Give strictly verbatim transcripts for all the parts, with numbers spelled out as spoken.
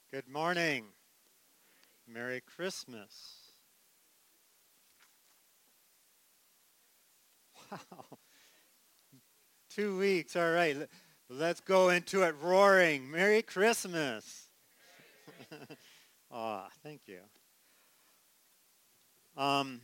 Good morning. Merry Christmas. Wow. Two weeks. All right. Let- Let's go into it roaring. Merry Christmas. Ah, thank you. Um,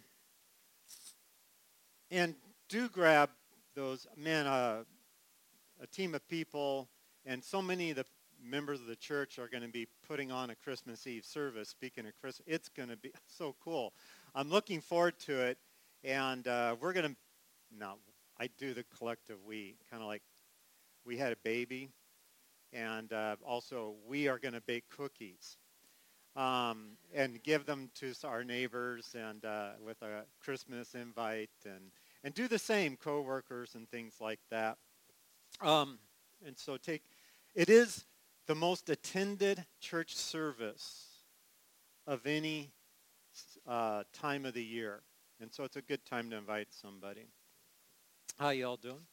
and do grab those, man, uh, a team of people, and so many of the members of the church are going to be putting on a Christmas Eve service. Speaking of Christmas, it's going to be so cool. I'm looking forward to it, and uh, we're going to, no, I do the collective we, kind of like we had a baby, and uh, also we are going to bake cookies um, and give them to our neighbors and uh, with a Christmas invite, and, and do the same, coworkers and things like that. Um, and so take, it is the most attended church service of any uh, time of the year. And so it's a good time to invite somebody. How you all doing?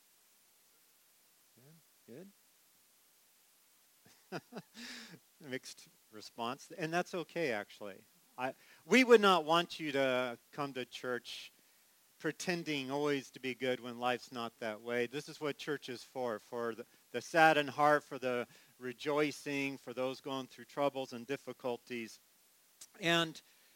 Good. Good. Mixed response. And that's okay, actually. I, we would not want you to come to church pretending always to be good when life's not that way. This is what church is for, for the, the saddened heart, for the rejoicing, for those going through troubles and difficulties. And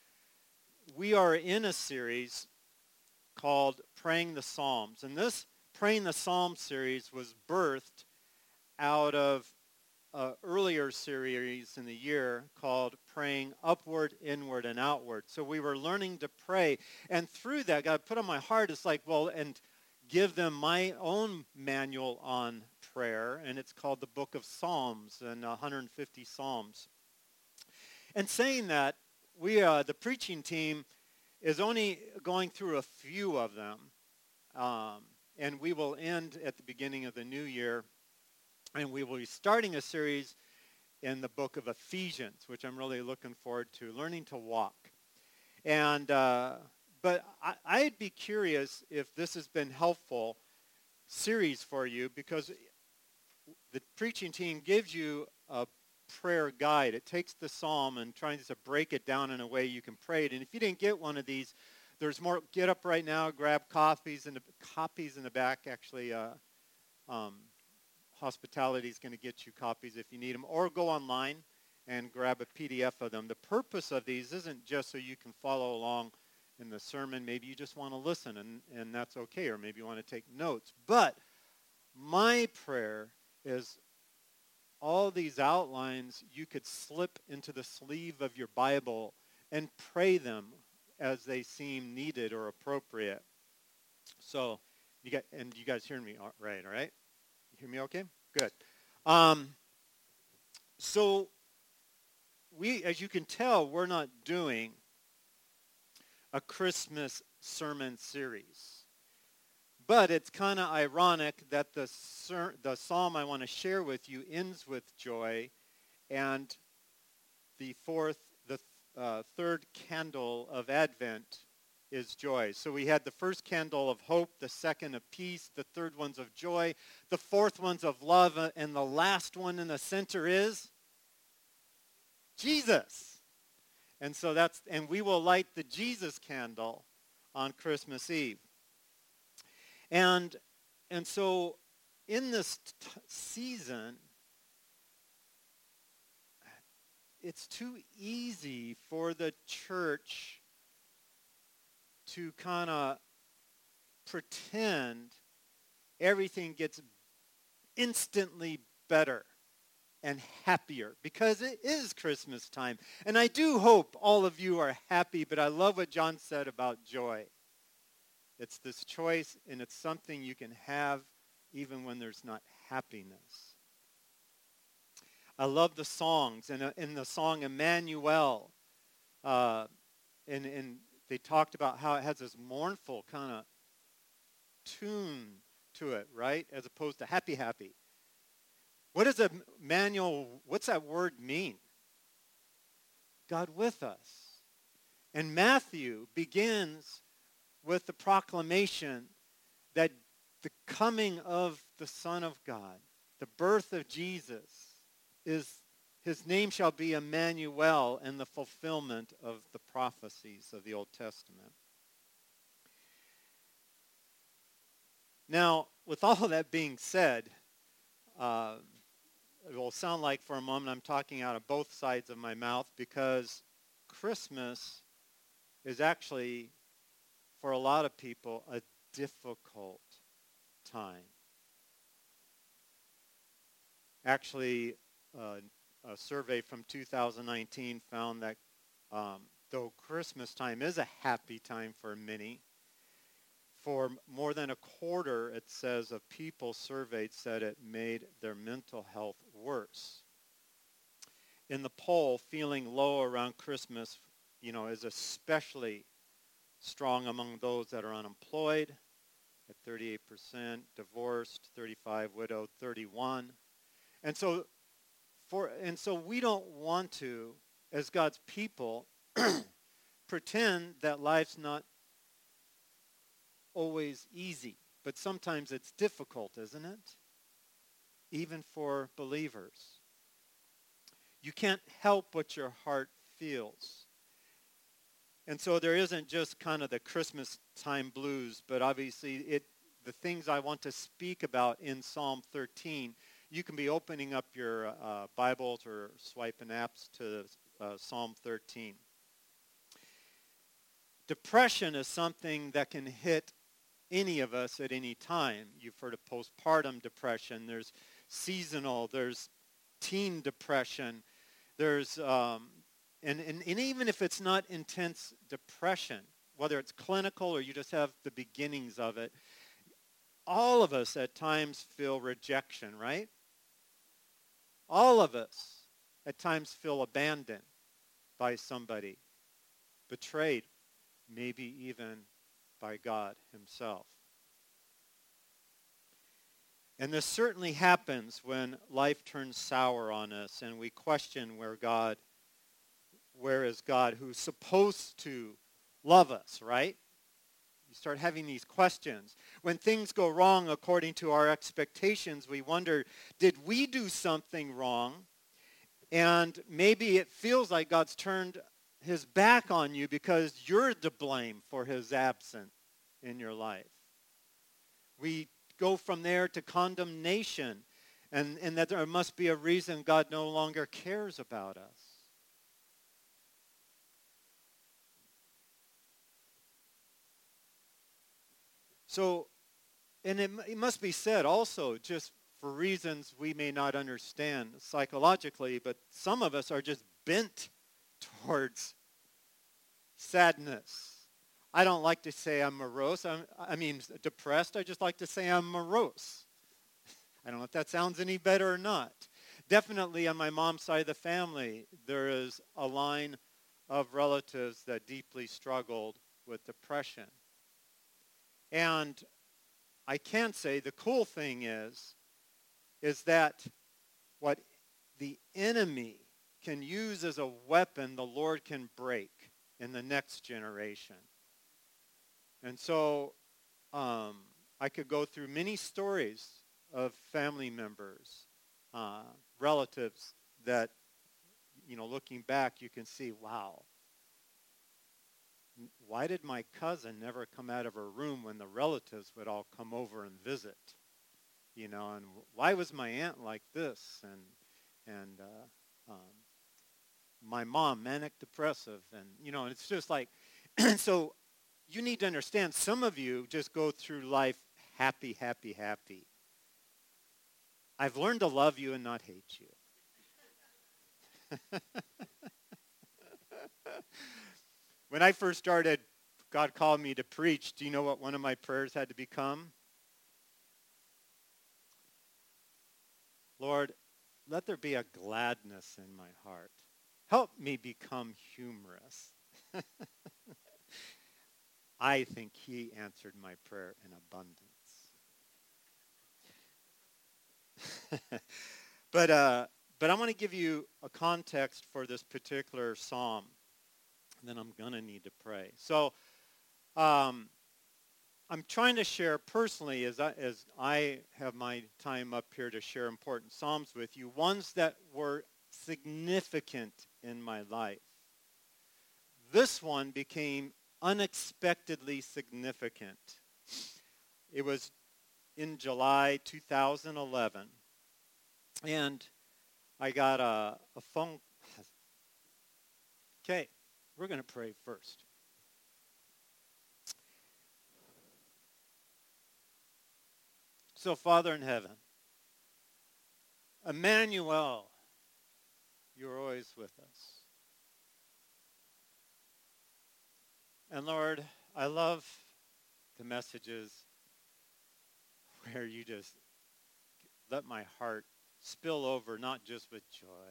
we are in a series called Praying the Psalms. And this Praying the Psalms series was birthed out of an earlier series in the year called Praying Upward, Inward, and Outward. So we were learning to pray. And through that, God put on my heart, it's like, well, and give them my own manual on prayer. And it's called the Book of Psalms and one hundred fifty Psalms. And saying that, we, uh, the preaching team, is only going through a few of them. Um, and we will end at the beginning of the new year. And we will be starting a series in the book of Ephesians, which I'm really looking forward to, learning to walk. And uh, but I, I'd be curious if this has been helpful series for you, because the preaching team gives you a prayer guide. It takes the psalm and tries to break it down in a way you can pray it. And if you didn't get one of these, there's more. Get up right now, grab copies in the copies in the back. Actually, uh, um, Hospitality is going to get you copies if you need them, or go online and grab a P D F of them. The purpose of these isn't just so you can follow along in the sermon. Maybe you just want to listen, and, and that's okay, or maybe you want to take notes. But my prayer is all these outlines you could slip into the sleeve of your Bible and pray them as they seem needed or appropriate. So, you got, and you guys hear me all right, all right? You hear me okay? Good. Um, so, we, as you can tell, we're not doing a Christmas sermon series. But it's kind of ironic that the, ser- the psalm I want to share with you ends with joy, and the fourth, the uh, third candle of Advent is joy. So we had the first candle of hope, the second of peace, the third one's of joy, the fourth one's of love, uh, and the last one in the center is Jesus. And so that's, and we will light the Jesus candle on Christmas Eve. And, and so in this t- season, it's too easy for the church to kind of pretend everything gets instantly better and happier, because it is Christmas time. And I do hope all of you are happy, but I love what John said about joy. It's this choice, and it's something you can have even when there's not happiness. I love the songs, and in the song Emmanuel, uh, and, and they talked about how it has this mournful kind of tune to it, right? As opposed to happy, happy. What does a manual, what's that word mean? God with us. And Matthew begins with the proclamation that the coming of the Son of God, the birth of Jesus, is His name shall be Emmanuel, in the fulfillment of the prophecies of the Old Testament. Now, with all of that being said, uh, it will sound like for a moment I'm talking out of both sides of my mouth, because Christmas is actually, for a lot of people, a difficult time. Actually, uh, a survey from two thousand nineteen found that um, though Christmas time is a happy time for many, for more than a quarter, it says, of people surveyed said it made their mental health worse. In the poll, feeling low around Christmas, you know, is especially strong among those that are unemployed at thirty-eight percent, divorced thirty-five, widowed thirty-one. And so for and so we don't want to, as God's people, pretend that life's not always easy, but sometimes it's difficult, isn't it? Even for believers. You can't help what your heart feels. And so there isn't just kind of the Christmas time blues, but obviously it the things I want to speak about in Psalm thirteen, you can be opening up your uh, Bibles or swiping apps to uh, Psalm thirteen. Depression is something that can hit any of us at any time. You've heard of postpartum depression. There's seasonal. There's teen depression. There's, um, and, and, and even if it's not intense depression, whether it's clinical or you just have the beginnings of it, all of us at times feel rejection, right? All of us at times feel abandoned by somebody, betrayed, maybe even by God himself. And this certainly happens when life turns sour on us and we question where God, where is God who's supposed to love us, right? You start having these questions. When things go wrong according to our expectations, we wonder, did we do something wrong? And maybe it feels like God's turned his back on you because you're to blame for his absence in your life. We go from there to condemnation, and, and that there must be a reason God no longer cares about us. So, and it, it must be said also, just for reasons we may not understand psychologically, but some of us are just bent towards sadness. I don't like to say I'm morose. I'm, I mean, depressed. I just like to say I'm morose. I don't know if that sounds any better or not. Definitely on my mom's side of the family, there is a line of relatives that deeply struggled with depression. And I can say the cool thing is, is that what the enemy can use as a weapon, the Lord can break in the next generation. And so um, I could go through many stories of family members, uh, relatives that, you know, looking back, you can see, wow, why did my cousin never come out of her room when the relatives would all come over and visit? You know, and why was my aunt like this? And and uh, um, my mom, manic depressive, and you know, and it's just like, so you need to understand, some of you just go through life happy, happy, happy. I've learned to love you and not hate you. When I first started, God called me to preach. Do you know what one of my prayers had to become? Lord, let there be a gladness in my heart. Help me become humorous. I think he answered my prayer in abundance. but uh, but I want to give you a context for this particular psalm. And then I'm going to need to pray. So um, I'm trying to share personally, as I, as I have my time up here to share important psalms with you, ones that were significant in my life. This one became unexpectedly significant. It was in July two thousand eleven, and I got a, a phone. Okay, we're going to pray first. So, Father in heaven, Emmanuel, you're always with us. And Lord, I love the messages where you just let my heart spill over, not just with joy,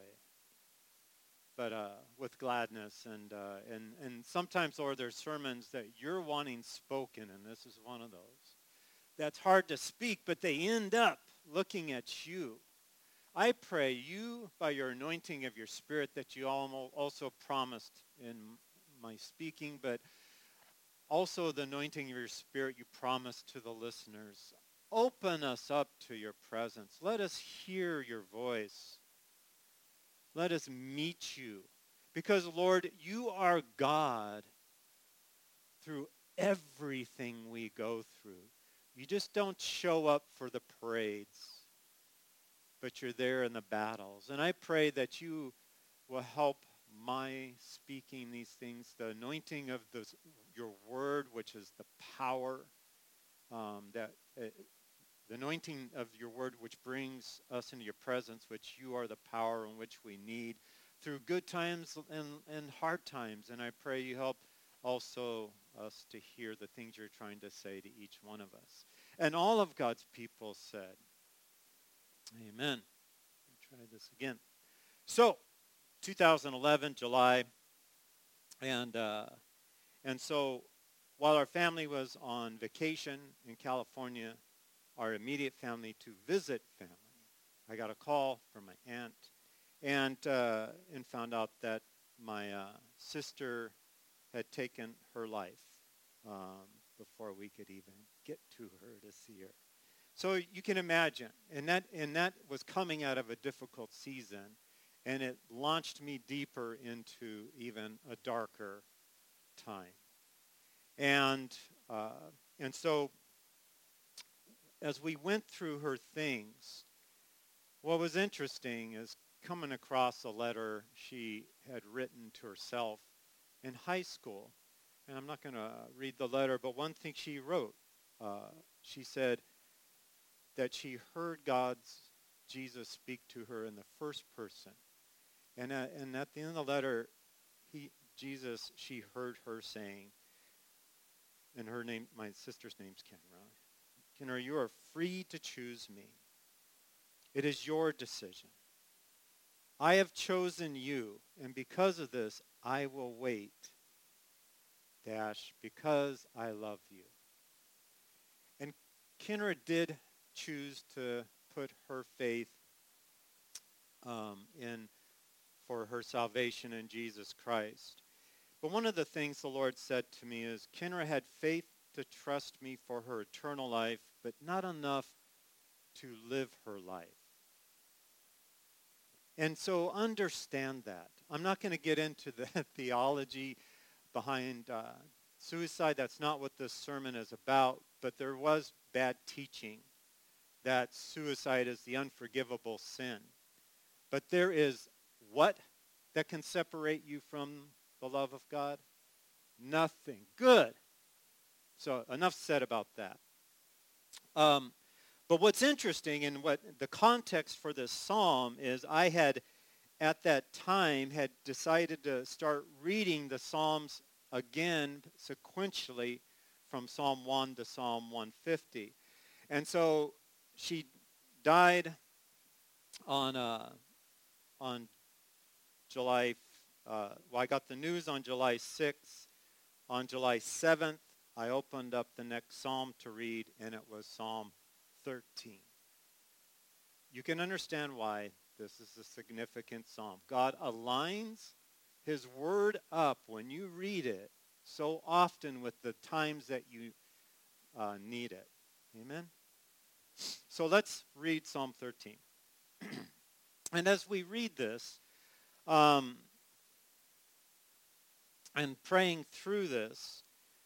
but uh, with gladness. And, uh, and, and sometimes, Lord, there's sermons that you're wanting spoken, and this is one of those. That's hard to speak, but they end up looking at you. I pray you, by your anointing of your Spirit, that you also promised in my speaking, but also the anointing of your Spirit you promised to the listeners. Open us up to your presence. Let us hear your voice. Let us meet you. Because, Lord, you are God through everything we go through. You just don't show up for the parades, but you're there in the battles. And I pray that you will help my speaking these things, the anointing of the, your word, which is the power, um, that uh, the anointing of your word, which brings us into your presence, which you are the power in which we need through good times and, and hard times. And I pray you help also us to hear the things you're trying to say to each one of us. And all of God's people said, amen. Try this again. So, two thousand eleven, July, and uh, and so while our family was on vacation in California, our immediate family to visit family, I got a call from my aunt, and uh, and found out that my uh, sister had taken her life um, before we could even get to her to see her. So you can imagine, and that and that was coming out of a difficult season, and it launched me deeper into even a darker time. And uh, and so as we went through her things, what was interesting is coming across a letter she had written to herself in high school. And I'm not going to read the letter, but one thing she wrote, uh, she said that she heard God's Jesus speak to her in the first person. And, uh, and at the end of the letter, he, Jesus, she heard her saying, and her name, my sister's name's Kenra. Kenra, you are free to choose me. It is your decision. I have chosen you, and because of this, I will wait. Dash, because I love you. And Kenra did choose to put her faith um, in for her salvation in Jesus Christ. But one of the things the Lord said to me is, Kenra had faith to trust me for her eternal life, but not enough to live her life. And so understand that. I'm not going to get into the theology behind uh, suicide. That's not what this sermon is about. But there was bad teaching that suicide is the unforgivable sin. But there is what that can separate you from the love of God? Nothing. Good. So enough said about that. Um, but what's interesting and what the context for this psalm is, I had at that time had decided to start reading the Psalms again sequentially from Psalm one to Psalm one fifty. And so she died on uh, on July, uh, well, I got the news on July sixth. On July seventh, I opened up the next psalm to read, and it was Psalm thirteen. You can understand why this is a significant psalm. God aligns his word up when you read it so often with the times that you uh, need it. Amen? So let's read Psalm thirteen. And as we read this, um, and praying through this,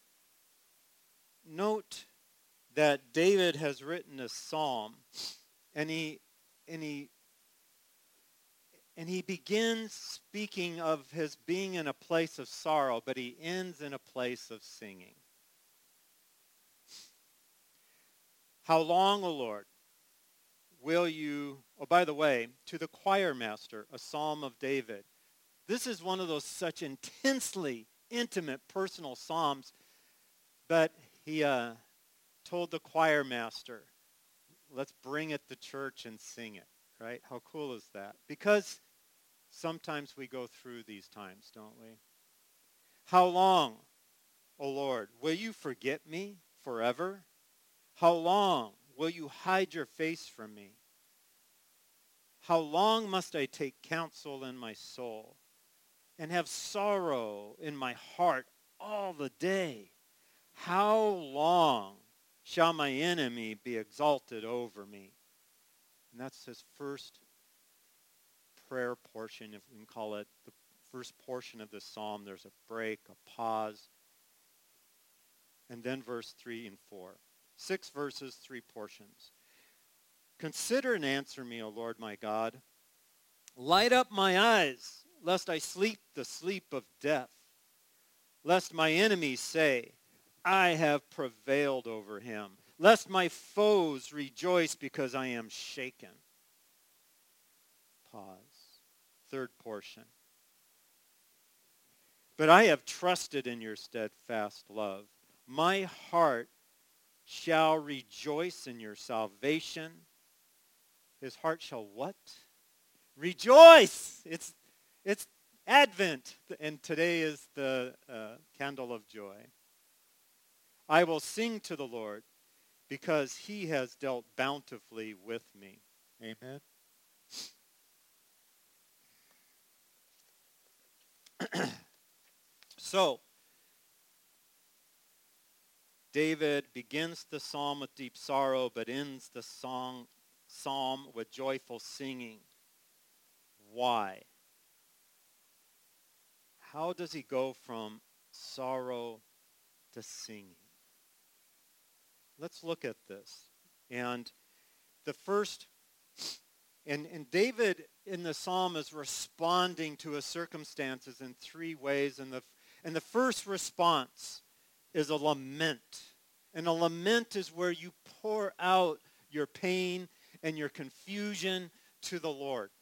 note that David has written a psalm, and he and he and he begins speaking of his being in a place of sorrow, but he ends in a place of singing. How long, O Lord, will you, oh, by the way, to the choir master, a psalm of David. This is one of those such intensely intimate personal psalms, but he uh, told the choir master, let's bring it to church and sing it, right? How cool is that? Because sometimes we go through these times, don't we? How long, O Lord, will you forget me forever? How long will you hide your face from me? How long must I take counsel in my soul and have sorrow in my heart all the day? How long shall my enemy be exalted over me? And that's his first prayer portion, if we can call it the first portion of the psalm. There's a break, a pause, and then verse three and four. Six verses, three portions. Consider and answer me, O Lord my God. Light up my eyes, lest I sleep the sleep of death, lest my enemies say, I have prevailed over him, lest my foes rejoice because I am shaken. Pause. Third portion. But I have trusted in your steadfast love. My heart shall rejoice in your salvation. His heart shall what? Rejoice! It's, it's Advent, and today is the uh, candle of joy. I will sing to the Lord because he has dealt bountifully with me. Amen. So, David begins the psalm with deep sorrow, but ends the song, psalm with joyful singing. Why? How does he go from sorrow to singing? Let's look at this. And the first, and, and David in the psalm is responding to his circumstances in three ways. And the, and the first response is a lament. And a lament is where you pour out your pain and your confusion to the Lord.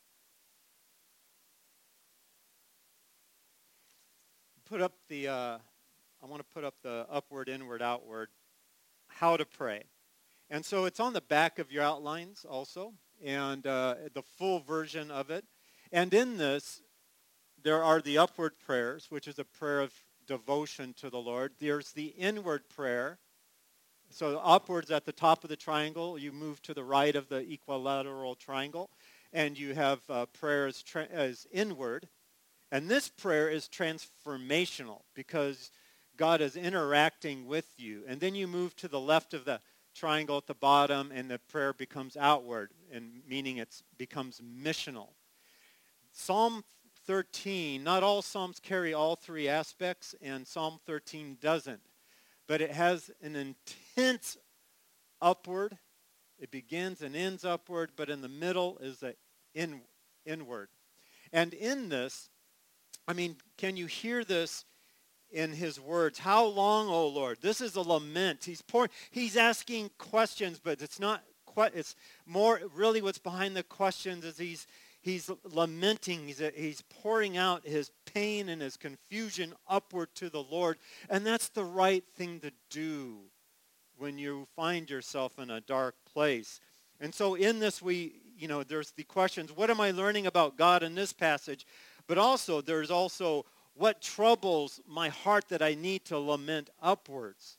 Put up the, uh, I want to put up the upward, inward, outward, how to pray. And so it's on the back of your outlines also, and uh, the full version of it. And in this, there are the upward prayers, which is a prayer of devotion to the Lord. There's the inward prayer. So upwards at the top of the triangle, you move to the right of the equilateral triangle, and you have uh, prayer as, tra- as inward. And this prayer is transformational because God is interacting with you. And then you move to the left of the triangle at the bottom, and the prayer becomes outward, and meaning it becomes missional. Psalm thirteen, not all psalms carry all three aspects, and Psalm thirteen doesn't. But it has an intense upward. It begins and ends upward, but in the middle is an in, inward. And in this, I mean, can you hear this in his words? How long, O Lord? This is a lament. He's pouring, he's asking questions, but it's not quite, it's more really what's behind the questions is he's he's lamenting, he's, he's pouring out his pain and his confusion upward to the Lord. And that's the right thing to do when you find yourself in a dark place. And so in this we, you know, there's the questions, what am I learning about God in this passage? But also, there's also what troubles my heart that I need to lament upwards.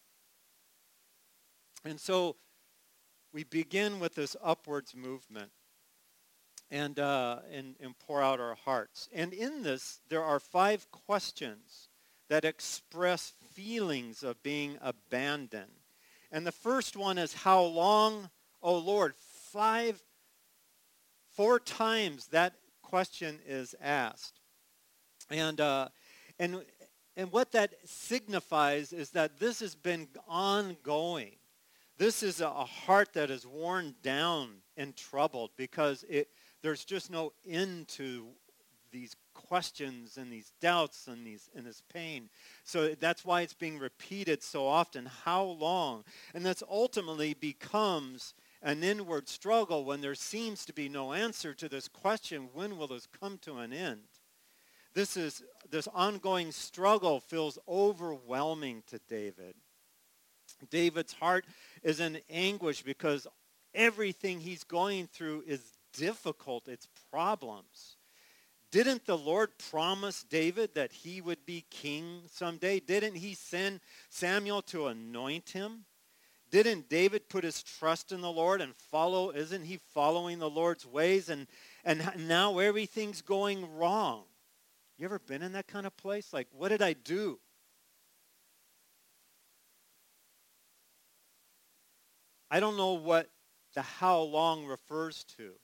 And so we begin with this upwards movement and, uh, and, and pour out our hearts. And in this, there are five questions that express feelings of being abandoned. And the first one is, how long, O Lord? Five, four times that question is asked. And uh, and and what that signifies is that this has been ongoing. This is a, a heart that is worn down and troubled because it there's just no end to these questions and these doubts and these and this pain. So that's why it's being repeated so often. How long? And that's ultimately becomes an inward struggle when there seems to be no answer to this question, when will this come to an end? This is this ongoing struggle feels overwhelming to David. David's heart is in anguish because everything he's going through is difficult. It's problems. Didn't the Lord promise David that he would be king someday? Didn't he send Samuel to anoint him? Didn't David put his trust in the Lord and follow? Isn't he following the Lord's ways? And, and now everything's going wrong. You ever been in that kind of place? Like, what did I do? I don't know what the how long refers to.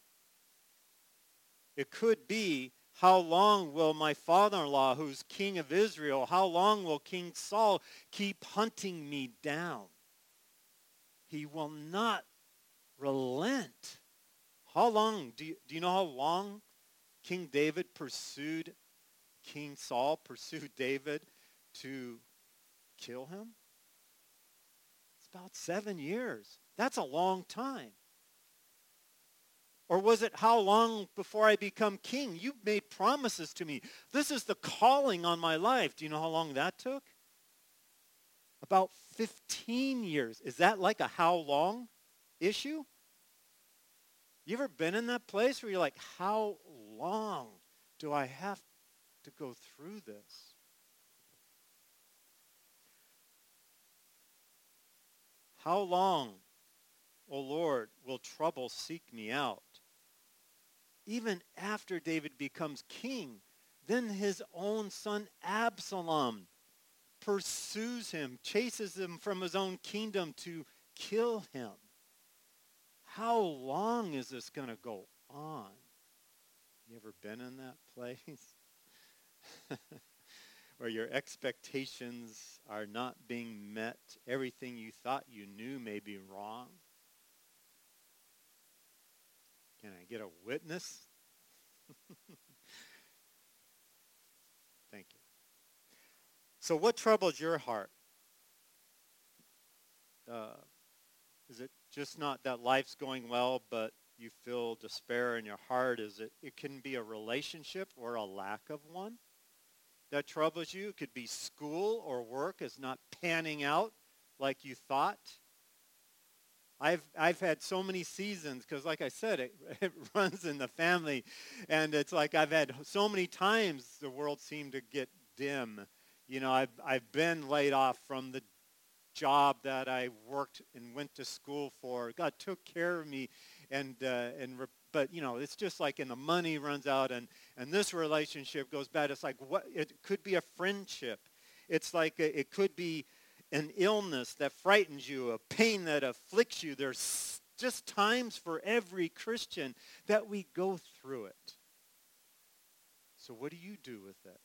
It could be, how long will my father-in-law, who's king of Israel, how long will King Saul keep hunting me down? He will not relent. How long? Do you, do you know how long King David pursued, King Saul pursued David to kill him? It's about seven years. That's a long time. Or was it how long before I become king? You've made promises to me. This is the calling on my life. Do you know how long that took? About fifteen years. Is that like a how long issue? You ever been in that place where you're like, how long do I have to go through this? How long, O Lord, will trouble seek me out? Even after David becomes king, then his own son Absalom pursues him, chases him from his own kingdom to kill him. How long is this going to go on? You ever been in that place? Where your expectations are not being met, everything you thought you knew may be wrong? Can I get a witness? Thank you. So what troubles your heart? Uh, is it just not that life's going well, but you feel despair in your heart? Is it, it can be a relationship or a lack of one that troubles you. It could be school or work is not panning out like you thought. I've I've had so many seasons because, like I said, it, it runs in the family, and it's like I've had so many times the world seemed to get dim. You know, I've I've been laid off from the job that I worked and went to school for. God took care of me, and uh, and but you know, it's just like, and the money runs out, and and this relationship goes bad. It's like what it could be a friendship. It's like a, it could be an illness that frightens you, a pain that afflicts you. There's just times for every Christian that we go through it. So what do you do with it?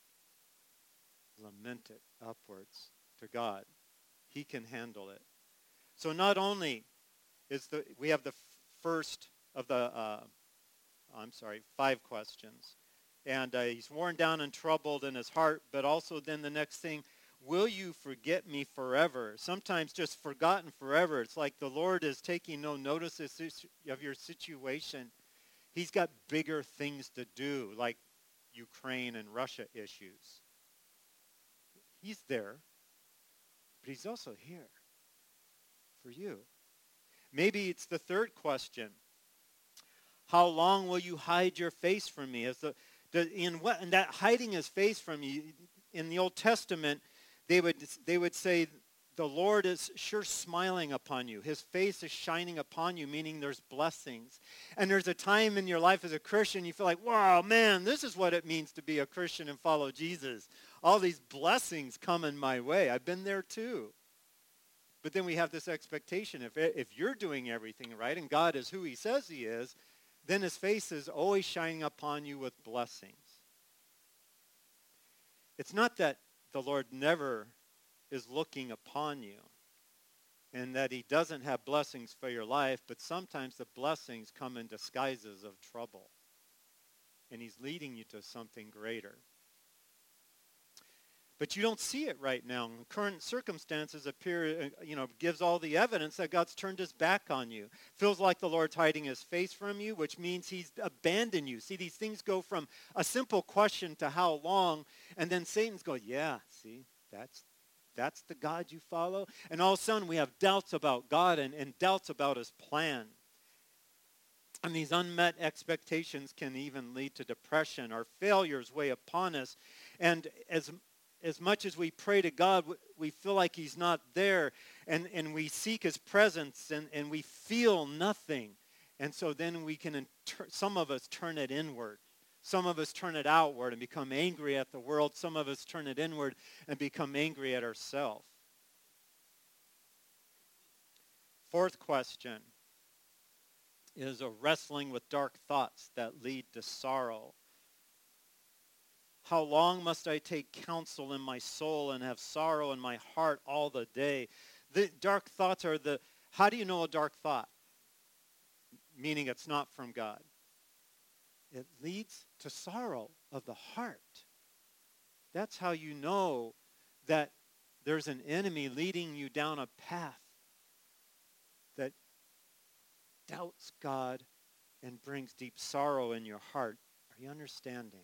Lament it upwards to God. He can handle it. So not only is the we have the first of the, uh, I'm sorry, five questions. And uh, he's worn down and troubled in his heart, but also then the next thing, will you forget me forever? Sometimes just forgotten forever. It's like the Lord is taking no notice of your situation. He's got bigger things to do, like Ukraine and Russia issues. He's there, but he's also here for you. Maybe it's the third question. How long will you hide your face from me? As the, the in what and that hiding his face from you in the Old Testament, They would, they would say, the Lord is sure smiling upon you. His face is shining upon you, meaning there's blessings. And there's a time in your life as a Christian, you feel like, wow, man, this is what it means to be a Christian and follow Jesus. All these blessings coming my way. I've been there too. But then we have this expectation, if, if you're doing everything right and God is who he says he is, then his face is always shining upon you with blessings. It's not that the Lord never is looking upon you and that he doesn't have blessings for your life, but sometimes the blessings come in disguises of trouble. And he's leading you to something greater. But you don't see it right now. Current circumstances appear, you know, gives all the evidence that God's turned his back on you. Feels like the Lord's hiding his face from you, which means he's abandoned you. See, these things go from a simple question to how long, and then Satan's going, yeah, see, that's that's the God you follow? And all of a sudden we have doubts about God and, and doubts about his plan. And these unmet expectations can even lead to depression. Our failures weigh upon us. And as as much as we pray to God, we feel like he's not there. And, and we seek his presence and, and we feel nothing. And so then we can, inter- some of us turn it inward. Some of us turn it outward and become angry at the world. Some of us turn it inward and become angry at ourselves. Fourth question is a wrestling with dark thoughts that lead to sorrow. How long must I take counsel in my soul and have sorrow in my heart all the day? The dark thoughts are the, how do you know a dark thought? Meaning it's not from God. It leads to sorrow of the heart. That's how you know that there's an enemy leading you down a path that doubts God and brings deep sorrow in your heart. Are you understanding?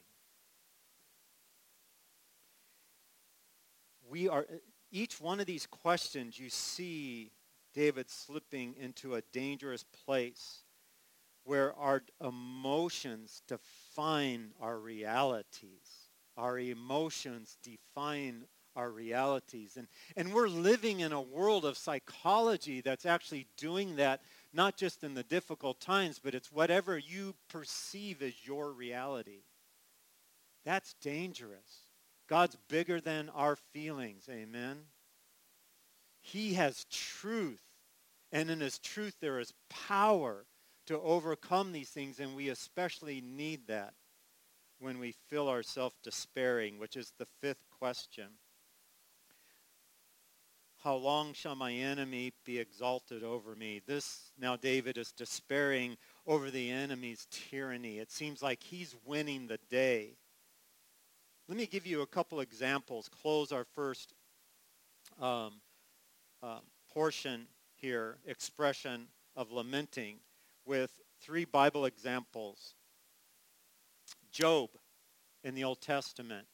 We are, each one of these questions, you see David slipping into a dangerous place where our emotions define our realities. Our emotions define our realities. And, and we're living in a world of psychology that's actually doing that, not just in the difficult times, but it's whatever you perceive as your reality. That's dangerous. God's bigger than our feelings, amen? He has truth, and in his truth there is power to overcome these things, and we especially need that when we feel ourselves despairing, which is the fifth question. How long shall my enemy be exalted over me? This, now David is despairing over the enemy's tyranny. It seems like he's winning the day. Let me give you a couple examples. Close our first um, uh, portion here, expression of lamenting, with three Bible examples. Job in the Old Testament.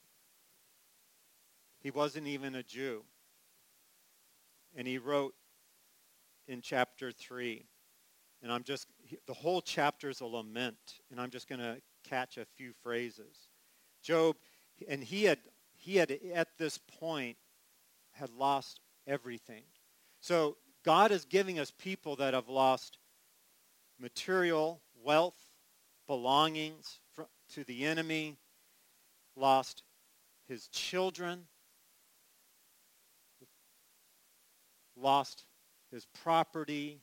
He wasn't even a Jew. And he wrote in chapter three, and I'm just, the whole chapter is a lament, and I'm just going to catch a few phrases. Job, and he had, he had at this point had lost everything. So God is giving us people that have lost material, wealth, belongings to the enemy, lost his children, lost his property,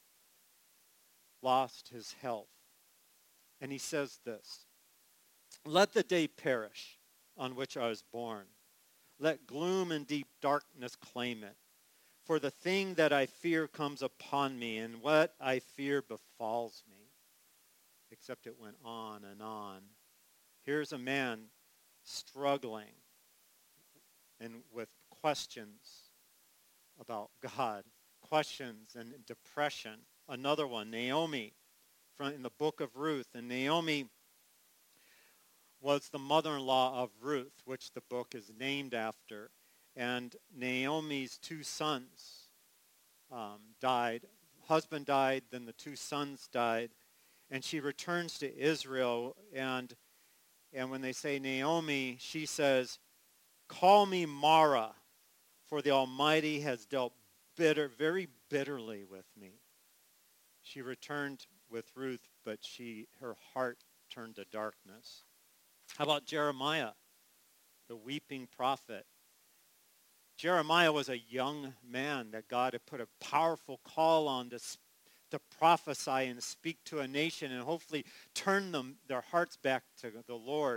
lost his health. And he says this, let the day perish on which I was born. Let gloom and deep darkness claim it. For the thing that I fear comes upon me, and what I fear befalls me. Except it went on and on. Here's a man struggling and with questions about God, questions and depression. Another one, Naomi, from in the book of Ruth. And Naomi was the mother-in-law of Ruth, which the book is named after. And Naomi's two sons um, died. Husband died, then the two sons died. And she returns to Israel. And, and when they say Naomi, she says, call me Mara, for the Almighty has dealt bitter, very bitterly with me. She returned with Ruth, but she her heart turned to darkness. How about Jeremiah, the weeping prophet? Jeremiah was a young man that God had put a powerful call on to, to prophesy and speak to a nation and hopefully turn them their hearts back to the Lord.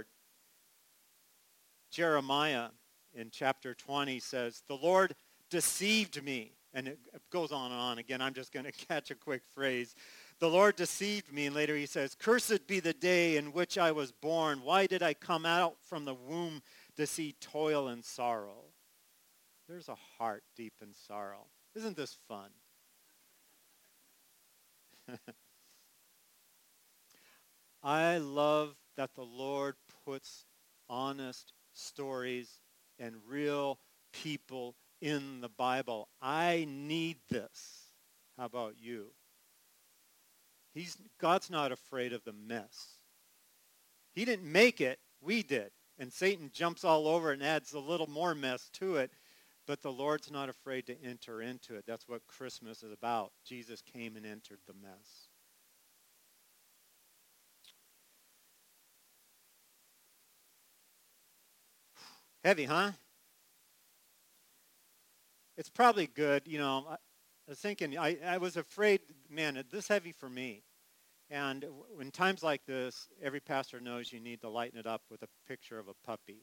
Jeremiah in chapter twenty says, "The Lord deceived me." And it goes on and on. Again, I'm just going to catch a quick phrase. "The Lord deceived me." And later he says, "Cursed be the day in which I was born. Why did I come out from the womb to see toil and sorrow?" There's a heart deep in sorrow. Isn't this fun? I love that the Lord puts honest stories and real people in the Bible. I need this. How about you? He's, God's not afraid of the mess. He didn't make it. We did. And Satan jumps all over and adds a little more mess to it. But the Lord's not afraid to enter into it. That's what Christmas is about. Jesus came and entered the mess. Heavy, huh? It's probably good. You know, I, I was thinking, I, I was afraid, man, this heavy for me. And in times like this, every pastor knows you need to lighten it up with a picture of a puppy.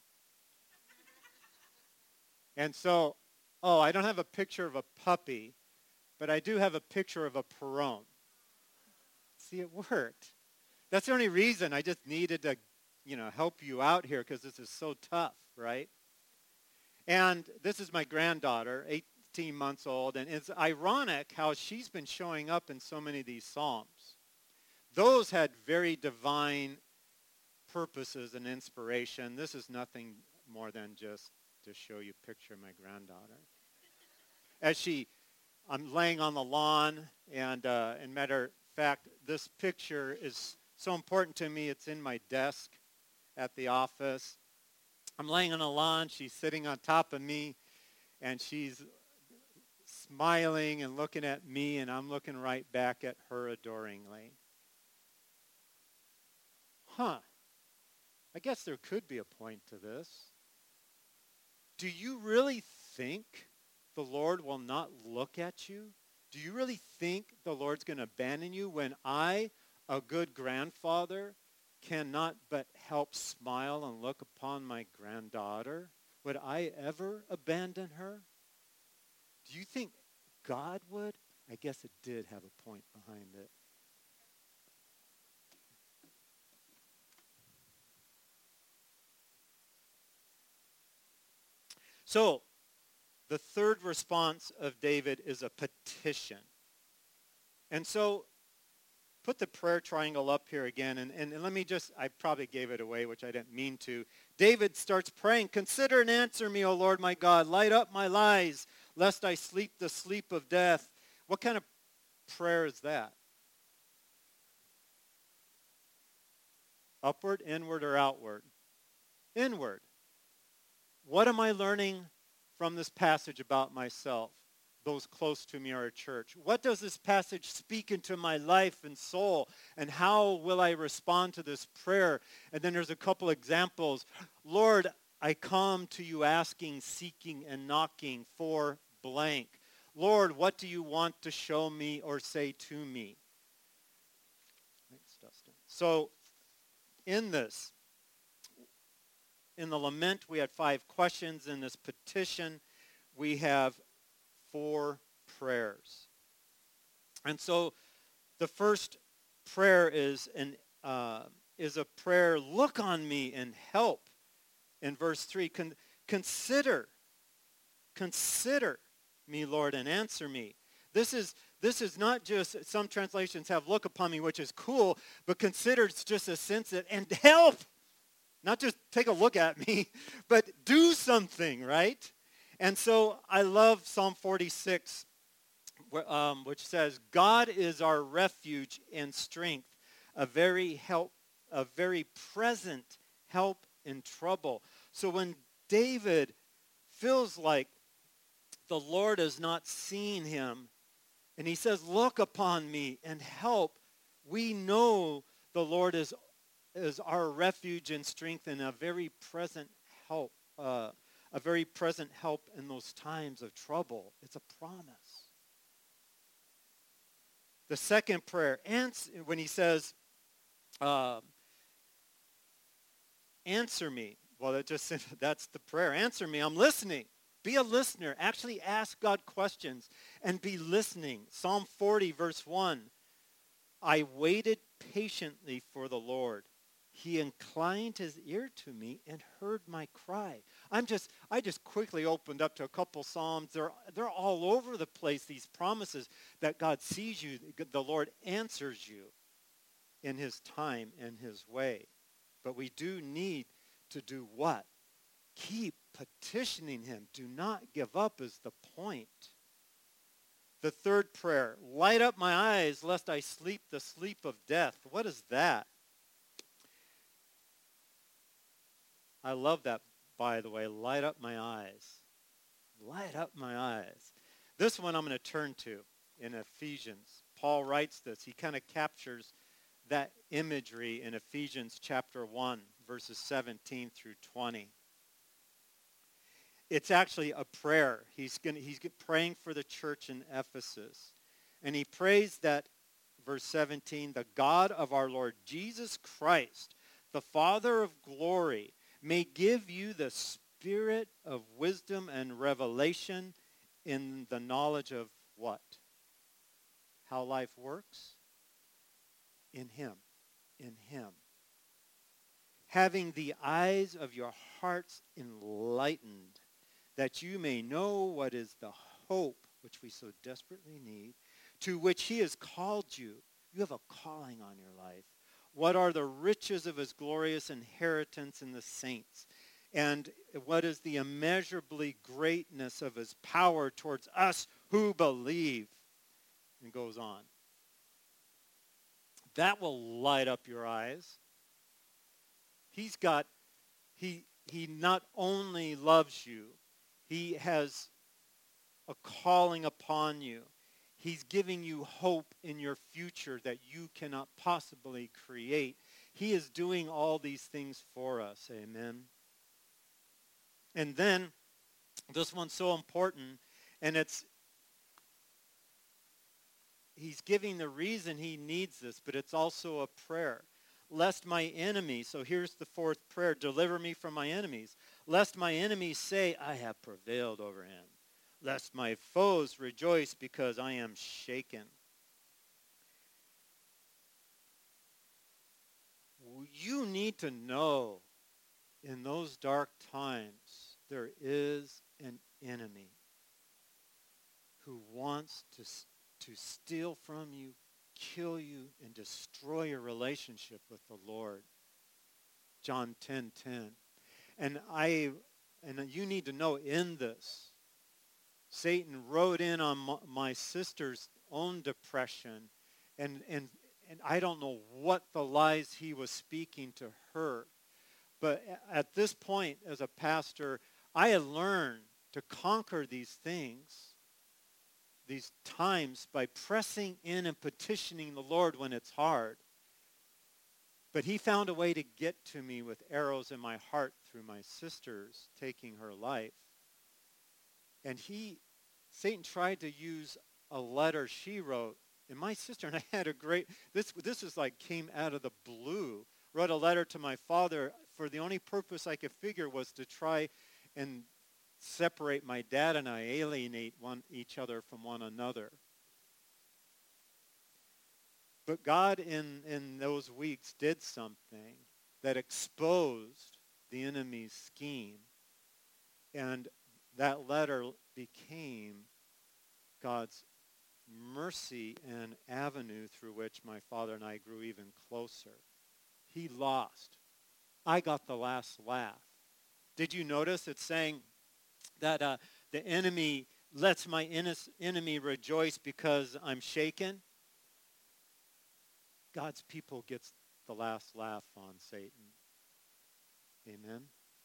And so, oh, I don't have a picture of a puppy, but I do have a picture of a Perone. See, it worked. That's the only reason. I just needed to, you know, help you out here because this is so tough, right? And this is my granddaughter, eighteen months old, and it's ironic how she's been showing up in so many of these Psalms. Those had very divine purposes and inspiration. This is nothing more than just to show you a picture of my granddaughter. As she, I'm laying on the lawn, and uh, and matter of fact, this picture is so important to me. It's in my desk at the office. I'm laying on the lawn. She's sitting on top of me, and she's smiling and looking at me, and I'm looking right back at her adoringly. Huh. I guess there could be a point to this. Do you really think the Lord will not look at you? Do you really think the Lord's going to abandon you when I, a good grandfather, cannot but help smile and look upon my granddaughter? Would I ever abandon her? Do you think God would? I guess it did have a point behind it. So, the third response of David is a petition. And so, put the prayer triangle up here again, and, and, and let me just, I probably gave it away, which I didn't mean to. David starts praying, "Consider and answer me, O Lord my God. Light up my lies, lest I sleep the sleep of death." What kind of prayer is that? Upward, inward, or outward? Inward. What am I learning from this passage about myself, those close to me or a church? What does this passage speak into my life and soul? And how will I respond to this prayer? And then there's a couple examples. Lord, I come to you asking, seeking, and knocking for blank. Lord, what do you want to show me or say to me? Thanks, Dustin. So in this, in the lament, we had five questions. In this petition, we have four prayers. And so the first prayer is an uh, is a prayer, "Look on me and help." In verse three, Con- consider, consider me, Lord, and answer me. This is this is not just, some translations have "look upon me," which is cool, but consider is just a sense that, and help. Not just take a look at me, but do something, right? And so I love Psalm forty-six, um, which says, "God is our refuge and strength, a very help, a very present help in trouble." So when David feels like the Lord has not seen him, and he says, "Look upon me and help," we know the Lord is is our refuge and strength and a very present help, uh, a very present help in those times of trouble. It's a promise. The second prayer, ans- when he says, uh, answer me. Well, that just that's the prayer. Answer me. I'm listening. Be a listener. Actually ask God questions and be listening. Psalm forty, verse one. I waited patiently for the Lord. He inclined his ear to me and heard my cry. I'm just, I just quickly opened up to a couple Psalms. They're, they're all over the place, these promises that God sees you, the Lord answers you in his time and his way. But we do need to do what? Keep petitioning him. Do not give up is the point. The third prayer, light up my eyes lest I sleep the sleep of death. What is that? I love that, by the way. Light up my eyes. Light up my eyes. This one I'm going to turn to in Ephesians. Paul writes this. He kind of captures that imagery in Ephesians chapter one, verses seventeen through twenty. It's actually a prayer. He's going he's praying for the church in Ephesus. And he prays that, verse seventeen, the God of our Lord Jesus Christ, the Father of glory, may give you the spirit of wisdom and revelation in the knowledge of what? How life works? In him. In him. Having the eyes of your hearts enlightened, that you may know what is the hope which we so desperately need, to which he has called you. You have a calling on your life. What are the riches of his glorious inheritance in the saints? And what is the immeasurably greatness of his power towards us who believe? And goes on. That will light up your eyes. He's got, he, he not only loves you, he has a calling upon you. He's giving you hope in your future that you cannot possibly create. He is doing all these things for us. Amen. And then, this one's so important, and it's, he's giving the reason he needs this, but it's also a prayer. Lest my enemies, so here's the fourth prayer, deliver me from my enemies. Lest my enemies say, I have prevailed over him. Lest my foes rejoice because I am shaken. You need to know in those dark times there is an enemy who wants to, to steal from you, kill you, and destroy your relationship with the Lord. John ten ten. And I and you need to know in this, Satan rode in on my, my sister's own depression, and, and, and I don't know what the lies he was speaking to her. But at this point, as a pastor, I had learned to conquer these things, these times, by pressing in and petitioning the Lord when it's hard. But he found a way to get to me with arrows in my heart through my sister's taking her life. And he, Satan tried to use a letter she wrote. And my sister and I had a great, this this is like came out of the blue. Wrote a letter to my father for the only purpose I could figure was to try and separate my dad and I, alienate one each other from one another. But God in, in those weeks did something that exposed the enemy's scheme. And that letter became God's mercy and avenue through which my father and I grew even closer. He lost. I got the last laugh. Did you notice it's saying that uh, the enemy lets my enemy rejoice because I'm shaken? God's people gets the last laugh on Satan. Amen.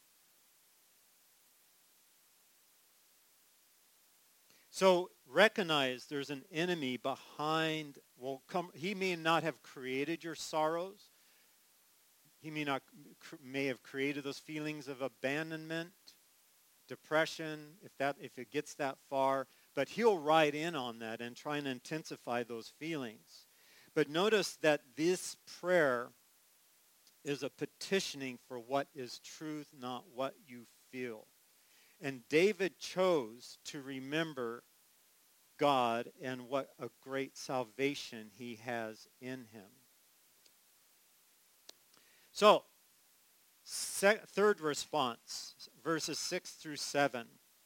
So recognize there's an enemy behind. Well, come, he may not have created your sorrows. He may not may have created those feelings of abandonment, depression, if that if it gets that far. but he'll ride in on that and try and intensify those feelings. But notice that this prayer is a petitioning for what is truth, not what you feel. And David chose to remember God and what a great salvation he has in him. So, se- third response, verses six through seven.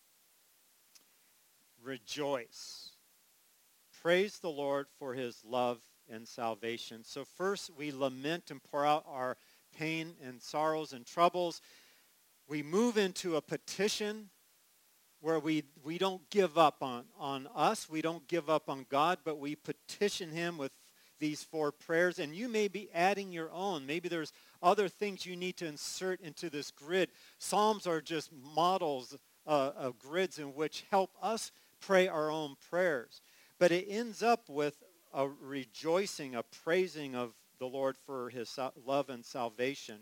Rejoice. Praise the Lord for his love and salvation. So first we lament and pour out our pain and sorrows and troubles. We move into a petition where we, we don't give up on, on us. We don't give up on God, but we petition him with these four prayers. And you may be adding your own. Maybe there's other things you need to insert into this grid. Psalms are just models uh, of grids in which help us pray our own prayers. But it ends up with a rejoicing, a praising of the Lord for his love and salvation.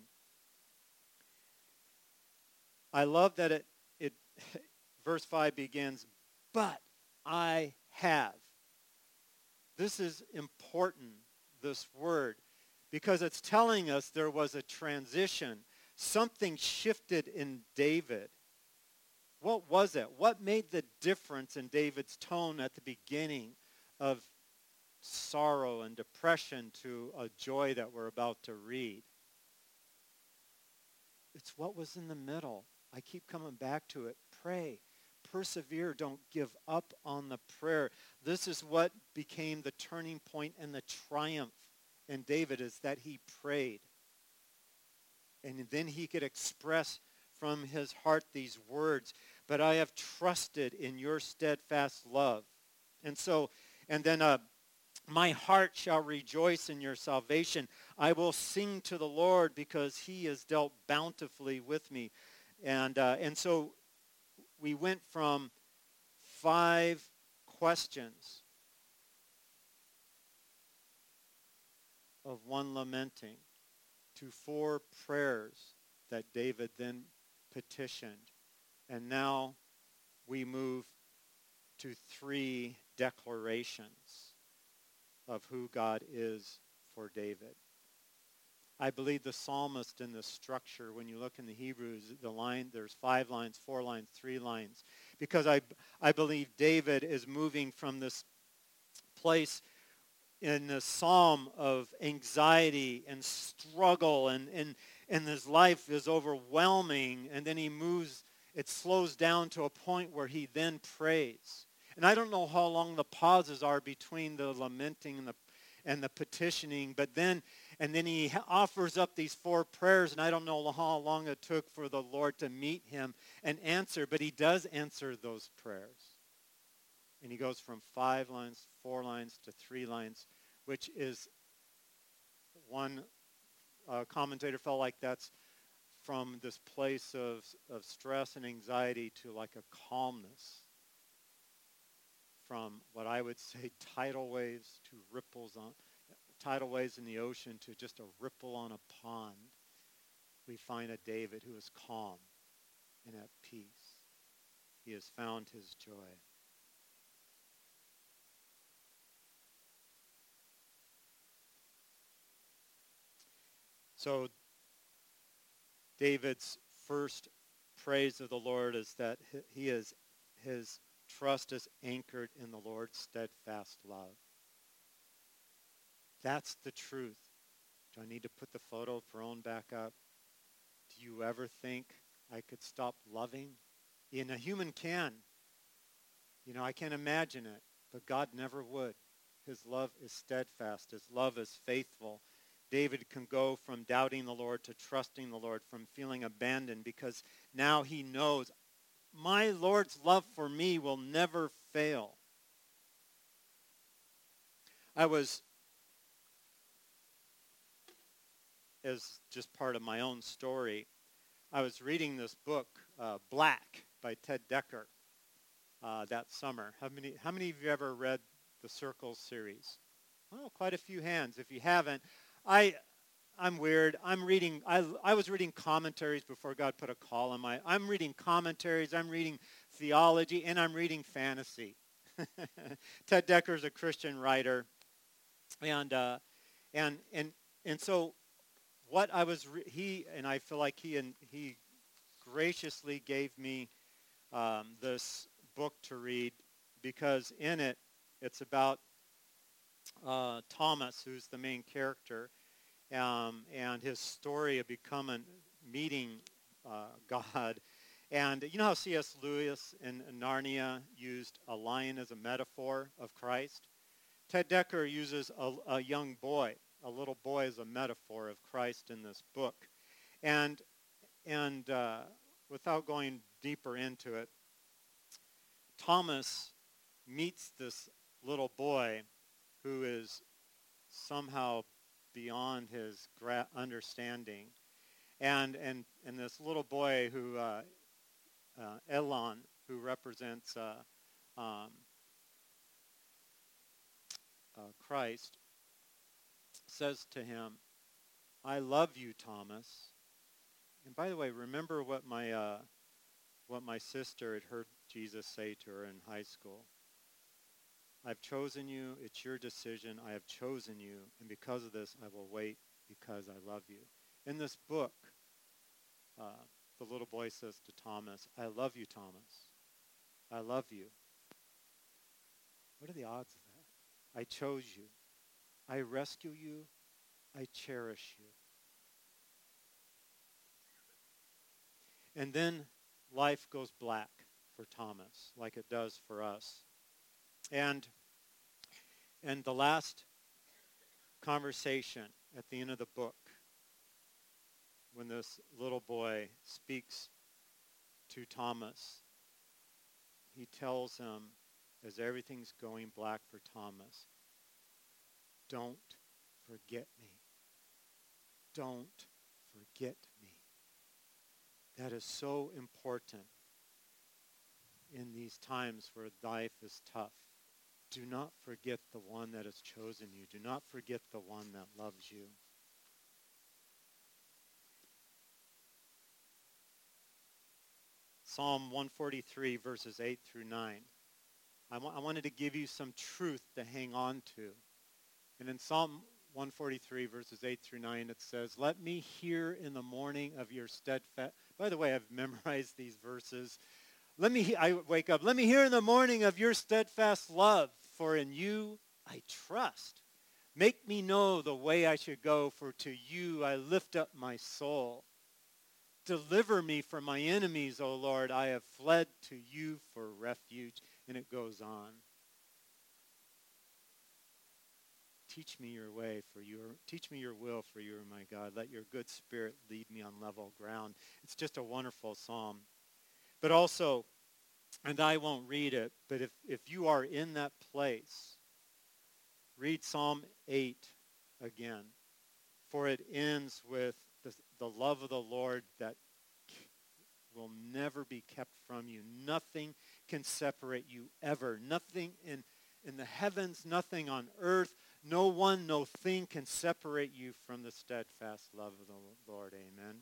I love that it, it verse five begins, but I have. This is important, this word, because it's telling us there was a transition. Something shifted in David. What was it? What made the difference in David's tone at the beginning of sorrow and depression to a joy that we're about to read? It's what was in the middle. I keep coming back to it. Pray. Persevere. Don't give up on the prayer. This is what became the turning point and the triumph in David, is that he prayed. And then he could express from his heart these words, but I have trusted in your steadfast love. And so, and then uh, my heart shall rejoice in your salvation. I will sing to the Lord because he has dealt bountifully with me. And uh, and so we went from five questions of one lamenting to four prayers that David then petitioned. And now we move to three declarations of who God is for David. I believe the psalmist in the structure, when you look in the Hebrews, the line, there's five lines, four lines, three lines. Because I, I believe David is moving from this place in the psalm of anxiety and struggle, and, and, and his life is overwhelming, and then he moves, it slows down to a point where he then prays. And I don't know how long the pauses are between the lamenting and the and the petitioning, but then, and then he offers up these four prayers, and I don't know how long it took for the Lord to meet him and answer, but he does answer those prayers. And he goes from five lines, four lines to three lines, which is, one uh, commentator felt like that's from this place of, of stress and anxiety to like a calmness. From what I would say tidal waves to ripples on, tidal waves in the ocean to just a ripple on a pond, we find a David who is calm and at peace. He has found his joy. So David's first praise of the Lord is that he is his trust is anchored in the Lord's steadfast love. That's the truth. Do I need to put the photo of Verone back up? Do you ever think I could stop loving? And a human can. You know, I can't imagine it, but God never would. His love is steadfast. His love is faithful. David can go from doubting the Lord to trusting the Lord, from feeling abandoned, because now he knows my Lord's love for me will never fail. I was, as just part of my own story, I was reading this book, uh, Black, by Ted Dekker, uh, that summer. How many, how many of you ever read the Circles series? Oh, quite a few hands. If you haven't, I... I'm weird. I'm reading, I, I was reading commentaries before God put a call on my, I'm reading commentaries, I'm reading theology, and I'm reading fantasy. Ted Decker is a Christian writer, and uh, and and and so what I was re- he and I feel like he and he graciously gave me um, this book to read because in it it's about uh, Thomas, who's the main character, um, and his story of becoming meeting uh, God. And you know how C S. Lewis in Narnia used a lion as a metaphor of Christ? Ted Decker uses a, a young boy, a little boy, as a metaphor of Christ in this book. And and uh, without going deeper into it, Thomas meets this little boy who is somehow beyond his gra- understanding. And, and, and this little boy who, uh, uh, Elon, who represents uh, um, uh, Christ, says to him, I love you, Thomas. And by the way, remember what my, uh, what my sister had heard Jesus say to her in high school. I've chosen you. It's your decision. I have chosen you. And because of this, I will wait because I love you. In this book, uh, the little boy says to Thomas, I love you, Thomas. I love you. What are the odds of that? I chose you. I rescue you. I cherish you. And then life goes black for Thomas, like it does for us. And and the last conversation at the end of the book, when this little boy speaks to Thomas, he tells him, as everything's going black for Thomas, don't forget me. Don't forget me. That is so important in these times where life is tough. Do not forget the one that has chosen you. Do not forget the one that loves you. Psalm one forty-three, verses eight through nine. I, wa- I wanted to give you some truth to hang on to. And in Psalm one forty-three, verses eight through nine, it says, let me hear in the morning of your steadfast... By the way, I've memorized these verses. Let me, he- I wake up, let me hear in the morning of your steadfast love, for in you I trust. Make me know the way I should go, for to you I lift up my soul. Deliver me from my enemies, O Lord. I have fled to you for refuge. And it goes on. Teach me your way, for you are, teach me your will, for you are my God. Let your good spirit lead me on level ground. It's just a wonderful psalm. But also, and I won't read it, but if, if you are in that place, read Psalm eight again. For it ends with the, the love of the Lord that will never be kept from you. Nothing can separate you ever. Nothing in, in the heavens, nothing on earth, no one, no thing can separate you from the steadfast love of the Lord. Amen.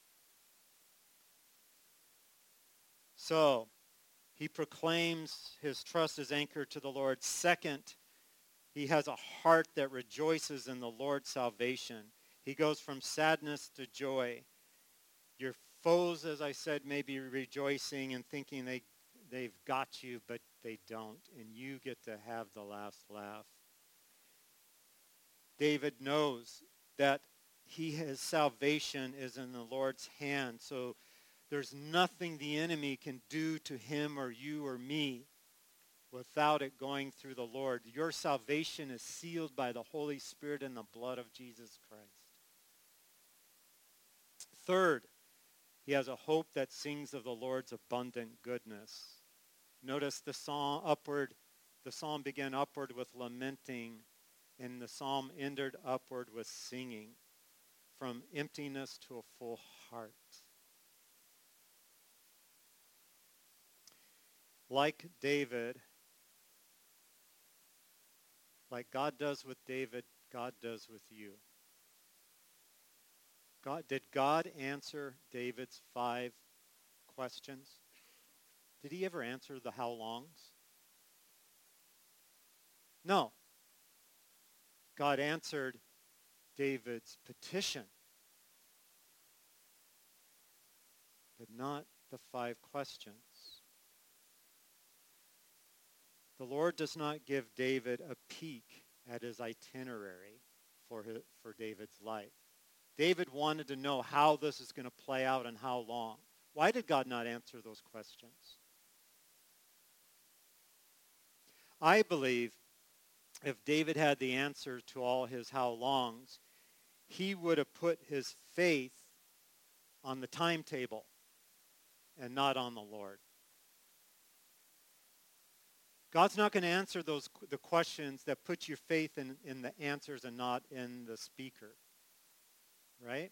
So, he proclaims his trust is anchored to the Lord. Second, he has a heart that rejoices in the Lord's salvation. He goes from sadness to joy. Your foes, as I said, may be rejoicing and thinking they, they've got you, but they don't. And you get to have the last laugh. David knows that he, his salvation is in the Lord's hand. So there's nothing the enemy can do to him or you or me without it going through the Lord. Your salvation is sealed by the Holy Spirit and the blood of Jesus Christ. Third, he has a hope that sings of the Lord's abundant goodness. Notice the psalm upward, the psalm began upward with lamenting, and the psalm ended upward with singing, from emptiness to a full heart. Like David, like God does with David, God does with you. God, did God answer David's five questions? Did he ever answer the how longs? No. God answered David's petition, but not the five questions. The Lord does not give David a peek at his itinerary for, his, for David's life. David wanted to know how this is going to play out and how long. Why did God not answer those questions? I believe if David had the answer to all his how longs, he would have put his faith on the timetable and not on the Lord. God's not going to answer those the questions that put your faith in, in the answers and not in the speaker. Right?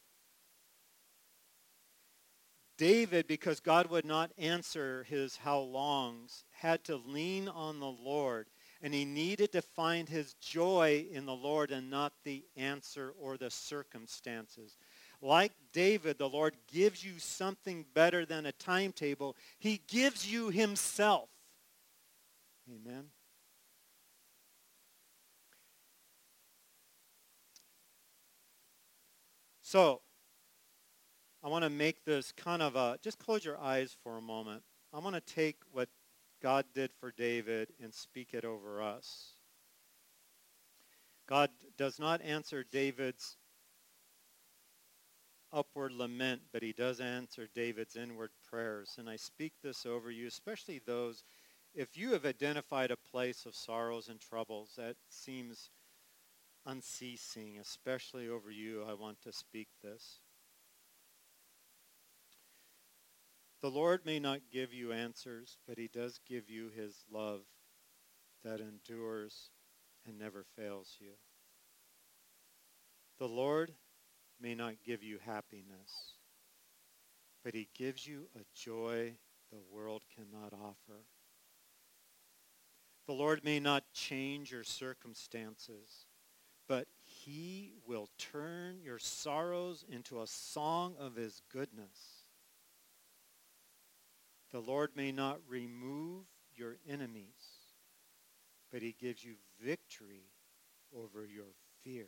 David, because God would not answer his how longs, had to lean on the Lord. And he needed to find his joy in the Lord and not the answer or the circumstances. Like David, the Lord gives you something better than a timetable. He gives you himself. Amen. So, I want to make this kind of a, just close your eyes for a moment. I want to take what God did for David and speak it over us. God does not answer David's upward lament, but he does answer David's inward prayers. And I speak this over you, especially those, if you have identified a place of sorrows and troubles that seems unceasing, especially over you, I want to speak this. The Lord may not give you answers, but he does give you his love that endures and never fails you. The Lord may not give you happiness, but he gives you a joy the world cannot offer. The Lord may not change your circumstances, but he will turn your sorrows into a song of his goodness. The Lord may not remove your enemies, but he gives you victory over your fears.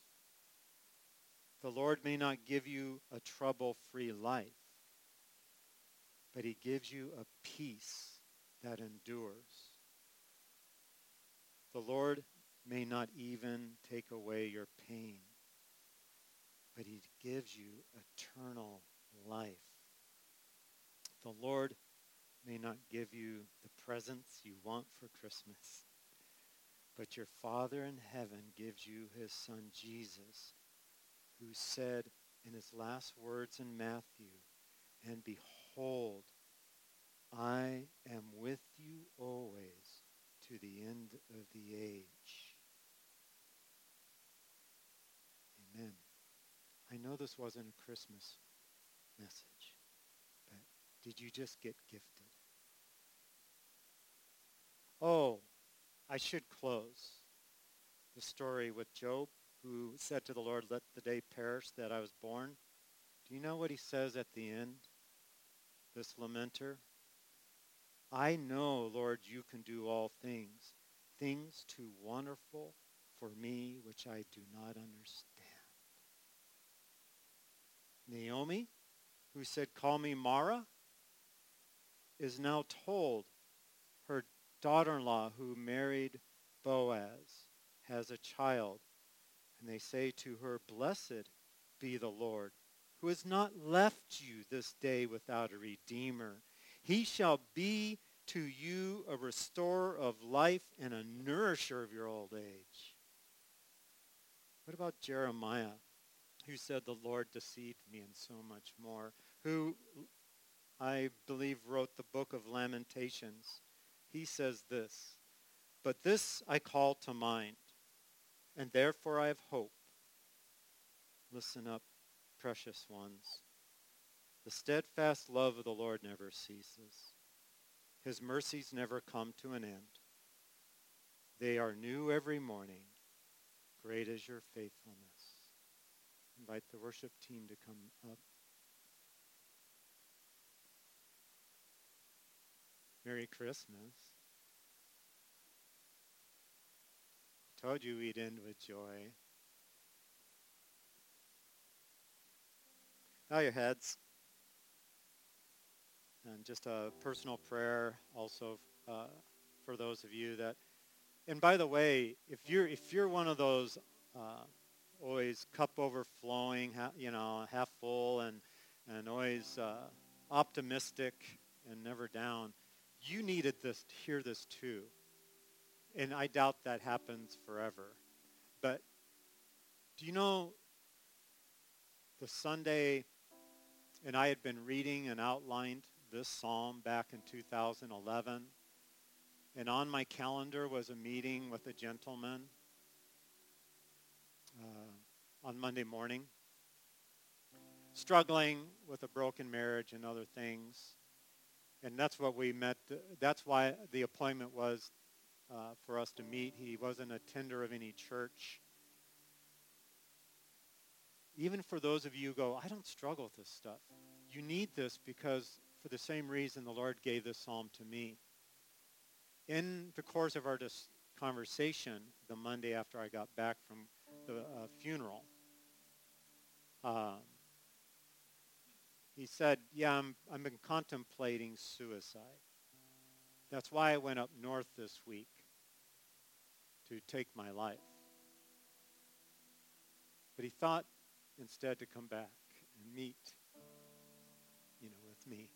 The Lord may not give you a trouble-free life, but he gives you a peace that endures. The Lord may not even take away your pain, but he gives you eternal life. The Lord may not give you the presents you want for Christmas, but your Father in heaven gives you his Son Jesus, who said in his last words in Matthew, "And behold, I am with you always to the end of the age." Amen. I know this wasn't a Christmas message, but did you just get gifted? Oh, I should close the story with Job, who said to the Lord, "Let the day perish that I was born." Do you know what he says at the end, this lamenter? "I know, Lord, you can do all things, things too wonderful for me which I do not understand." Naomi, who said, "Call me Mara," is now told her daughter-in-law who married Boaz has a child. And they say to her, "Blessed be the Lord, who has not left you this day without a redeemer. He shall be to you a restorer of life and a nourisher of your old age." What about Jeremiah, who said, "The Lord deceived me," and so much more, who I believe wrote the book of Lamentations? He says this, "But this I call to mind, and therefore I have hope." Listen up, precious ones. "The steadfast love of the Lord never ceases. His mercies never come to an end. They are new every morning. Great is your faithfulness." Invite the worship team to come up. Merry Christmas. Told you we'd end with joy. Bow your heads. And just a personal prayer also uh, for those of you that, and by the way, if you're if you're one of those uh, always cup overflowing, ha- you know, half full and and always uh, optimistic and never down, you needed this to hear this too. And I doubt that happens forever. But do you know the Sunday, and I had been reading and outlined this psalm back in two thousand eleven, and on my calendar was a meeting with a gentleman uh, on Monday morning, struggling with a broken marriage and other things. And that's what we met. That's why the appointment was uh, for us to meet. He wasn't a tender of any church. Even for those of you who go, I don't struggle with this stuff. You need this because for the same reason the Lord gave this psalm to me. In the course of our dis- conversation, the Monday after I got back from the uh, funeral, um, he said, yeah, I'm, I've been contemplating suicide. That's why I went up north this week to take my life. But he thought instead to come back and meet, you know, with me.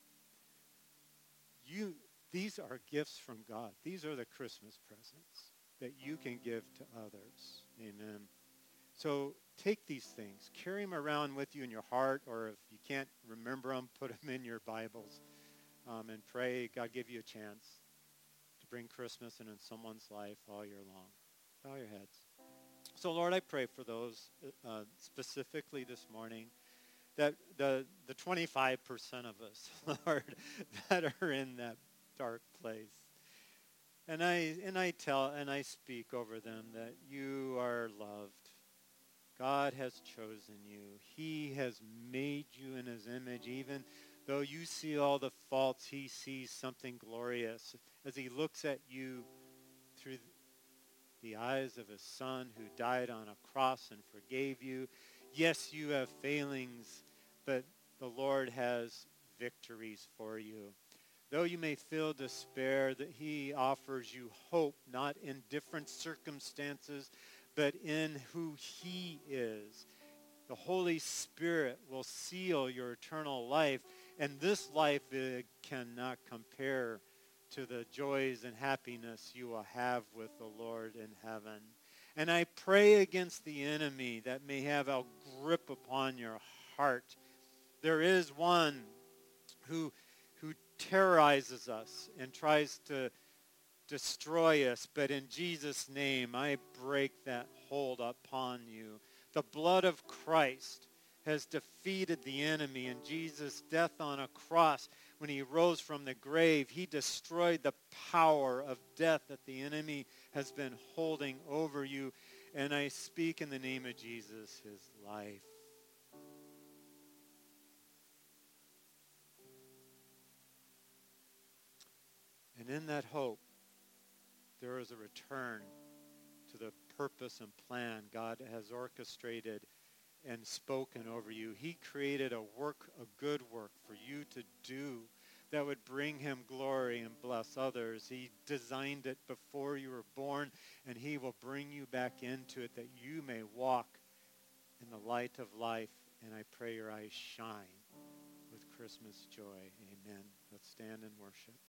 You, these are gifts from God. These are the Christmas presents that you can give to others. Amen. So take these things, carry them around with you in your heart, or if you can't remember them, put them in your Bibles, um, and pray God give you a chance to bring Christmas into someone's life all year long. Bow your heads. So, Lord, I pray for those uh, specifically this morning, that the the twenty-five percent of us, Lord, that are in that dark place. And I and I tell and I speak over them that you are loved. God has chosen you. He has made you in his image. Even though you see all the faults, he sees something glorious as he looks at you through the eyes of his son who died on a cross and forgave you. Yes, you have failings, but the Lord has victories for you. Though you may feel despair, that he offers you hope, not in different circumstances, but in who he is. The Holy Spirit will seal your eternal life, and this life uh, cannot compare to the joys and happiness you will have with the Lord in heaven. And I pray against the enemy that may have a grip upon your heart. There is one who who terrorizes us and tries to destroy us, but in Jesus' name, I break that hold upon you. The blood of Christ has defeated the enemy, and Jesus' death on a cross, when he rose from the grave, he destroyed the power of death that the enemy has been holding over you. And I speak in the name of Jesus, his life. And in that hope, there is a return to the purpose and plan God has orchestrated and spoken over you. He created a work, a good work for you to do that would bring him glory and bless others. He designed it before you were born, and he will bring you back into it that you may walk in the light of life. And I pray your eyes shine with Christmas joy. Amen. Let's stand and worship.